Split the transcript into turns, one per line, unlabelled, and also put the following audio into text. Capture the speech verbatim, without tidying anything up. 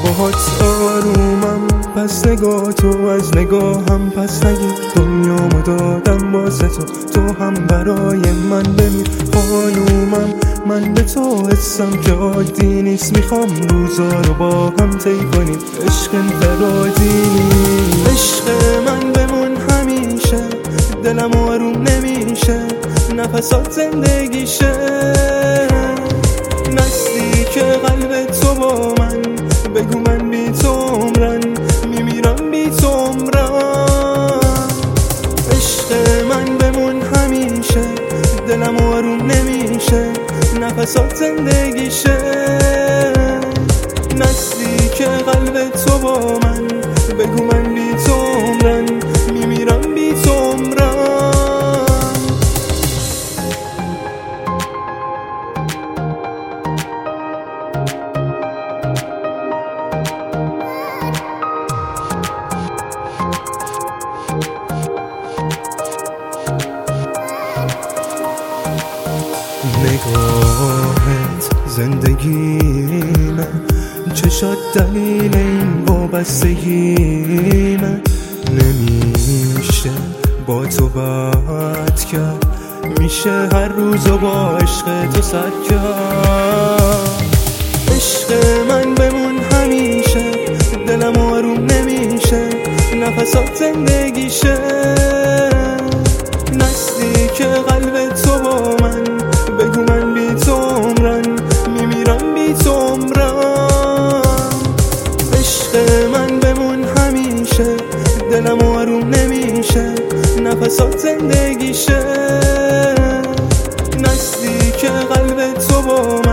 باهات آرومم، پس نگاه تو از نگاهم پس نگیر. دنیامو دادم واسه تو، تو هم برای من بمیر. خانومم من به تو حسم که عادی نیست، میخوام روزا رو با هم طی کنیم. عشق انفرادی نیست، عشق من بمون همیشه. دلم آروم نمیشه، نفسات زندگیشه. نزدیک قلب تو با من، بگو من بی تو عمرن، میمیرم بی تو عمرن. عشق من بمون همیشه، دلم آروم نمیشه، نفسات زندگیشه. نزدیک قلب تو با من، بگو من بی تو عمرن، میمیرم بی تو عمرن. نگاهت زندگیمه، چشات دلیل این وابستگیمه. نمیشه با تو بد کرد، میشه هر روزو با عشق تو سر کرد. عشق من بمون همیشه، دلم آروم نمیشه، نفسات زندگیشه. نزدیک قلب تو با من، بگو من بی تو عمرن، میمیرم بی تو عمرن. عشق من بمون همیشه، دلم آروم نمیشه، نفسات زندگیشه. نزدیک قلب تو با